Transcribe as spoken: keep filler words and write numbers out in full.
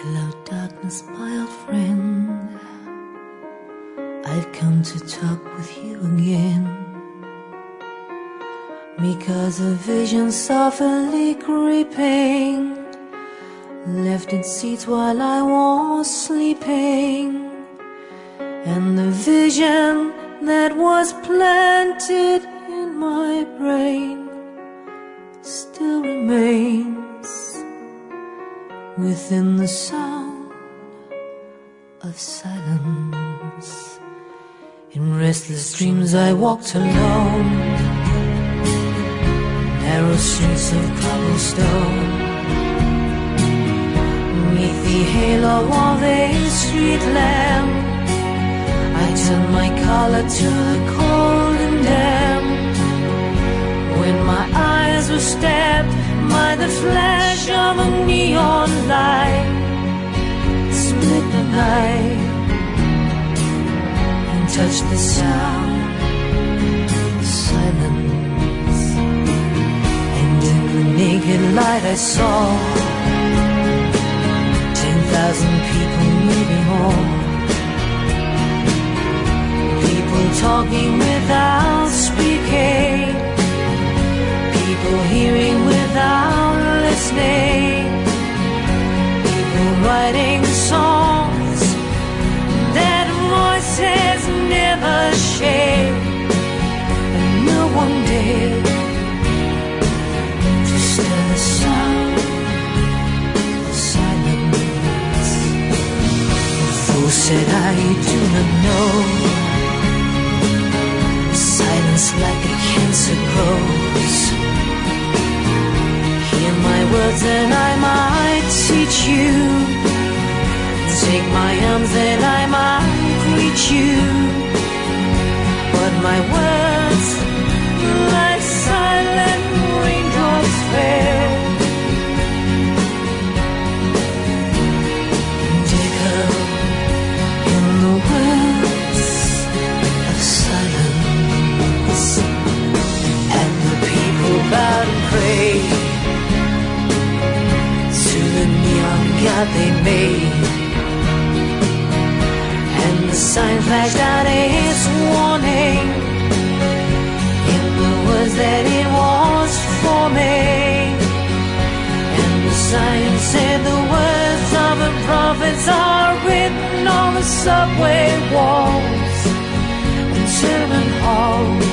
Hello darkness, my old friend, I've come to talk with you again, because a vision softly creeping left its seats while I was sleeping, and the vision that was planted in my brain still remains within the sound of silence. In restless dreams I walked alone, narrow streets of cobblestone, beneath the halo of a street lamp. I turned my collar to the cold and damp, when my eyes were stabbed by the flash of a neon light. Split the night and touched the sound of silence, and in the naked light I saw ten thousand people, maybe more, people talking without speaking, people hearing without listening, people writing songs that voices never shared, and no one dared to stir the sound of silence. The fool said, I do not know, silence like a cancer grows. Hear my words and I might teach you, take my arms and I might reach you, but my words like silent raindrops fell and echo in the wells of silence, and the people bowed and prayed to the neon god they made, and the sign flashed out its warning in the words that it was forming, and the sign said the words of the prophets are written on the subway walls and tenement halls.